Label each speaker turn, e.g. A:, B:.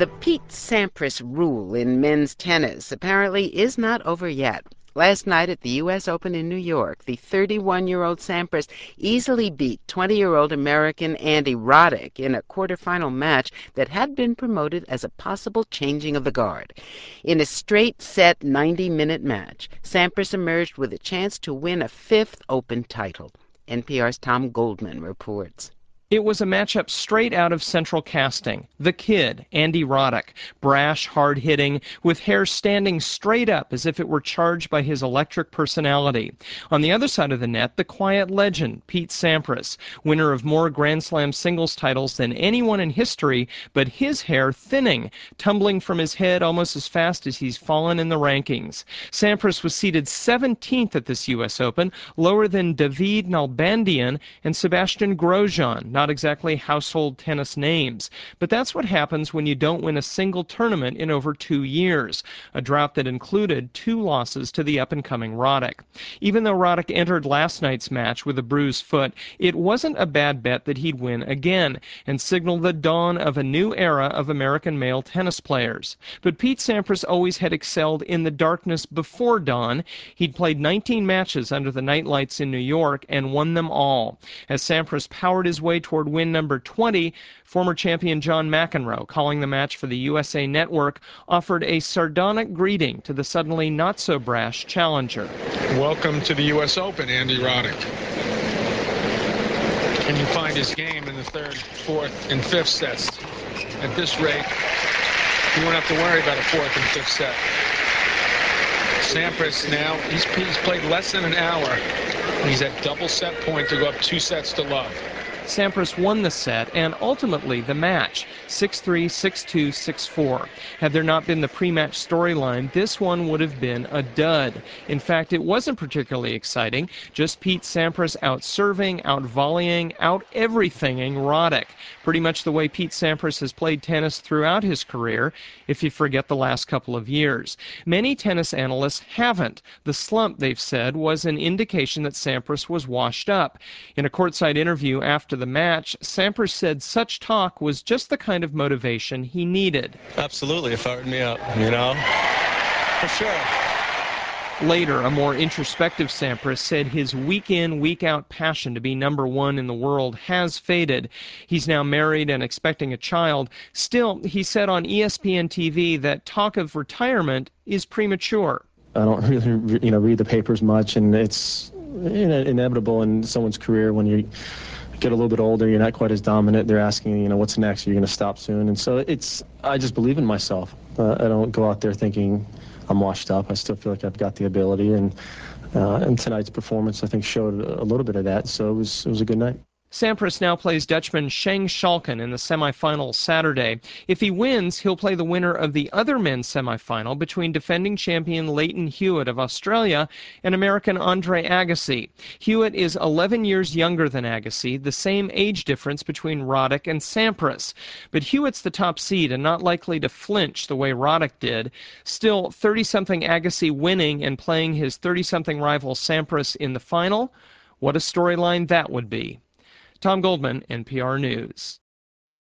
A: The Pete Sampras rule in men's tennis apparently is not over yet. Last night at the U.S. Open in New York, the 31-year-old Sampras easily beat 20-year-old American Andy Roddick in a quarterfinal match that had been promoted as a possible changing of the guard. In a straight-set 90-minute match, Sampras emerged with a chance to win a fifth Open title. NPR's Tom Goldman reports.
B: It was a matchup straight out of Central Casting. The Kid, Andy Roddick, brash, hard-hitting, with hair standing straight up as if it were charged by his electric personality. On the other side of the net, the quiet legend, Pete Sampras, winner of more Grand Slam singles titles than anyone in history, but his hair thinning, tumbling from his head almost as fast as he's fallen in the rankings. Sampras was seated 17th at this U.S. Open, lower than David Nalbandian and Sebastian Grosjean, not exactly household tennis names. But that's what happens when you don't win a single tournament in over 2 years, a drought that included 2 losses to the up-and-coming Roddick. Even though Roddick entered last night's match with a bruised foot, it wasn't a bad bet that he'd win again and signal the dawn of a new era of American male tennis players. But Pete Sampras always had excelled in the darkness before dawn. He'd played 19 matches under the night lights in New York and won them all. As Sampras powered his way toward win number 20, former champion John McEnroe, calling the match for the USA Network, offered a sardonic greeting to the suddenly not-so-brash challenger.
C: Welcome to the U.S. Open, Andy Roddick. Can you find his game in the third, fourth, and fifth sets? At this rate, you won't have to worry about a fourth and fifth set. Sampras now, he's played less than an hour, and he's at double set point to go up 2 sets to love.
B: Sampras won the set and ultimately the match, 6-3, 6-2, 6-4. Had there not been the pre-match storyline, this one would have been a dud. In fact, it wasn't particularly exciting, just Pete Sampras out-serving, out-volleying, out-everythinging Roddick. Pretty much the way Pete Sampras has played tennis throughout his career, if you forget the last couple of years. Many tennis analysts haven't. The slump, they've said, was an indication that Sampras was washed up. In a courtside interview after the match, Sampras said such talk was just the kind of motivation he needed.
D: Absolutely, it fired me up, for sure.
B: Later, a more introspective Sampras said his week-in, week-out passion to be number 1 in the world has faded. He's now married and expecting a child. Still, he said on ESPN TV that talk of retirement is premature.
E: I don't really, read the papers much, and it's inevitable in someone's career when you get a little bit older, you're not quite as dominant. They're asking, what's next? You're going to stop soon. And so I just believe in myself. I don't go out there thinking I'm washed up. I still feel like I've got the ability. And tonight's performance, I think, showed a little bit of that. So it was a good night.
B: Sampras now plays Dutchman Sheng Schalken in the semifinals Saturday. If he wins, he'll play the winner of the other men's semifinal between defending champion Lleyton Hewitt of Australia and American Andre Agassi. Hewitt is 11 years younger than Agassi, the same age difference between Roddick and Sampras. But Hewitt's the top seed and not likely to flinch the way Roddick did. Still, 30-something Agassi winning and playing his 30-something rival Sampras in the final? What a storyline that would be. Tom Goldman, NPR News.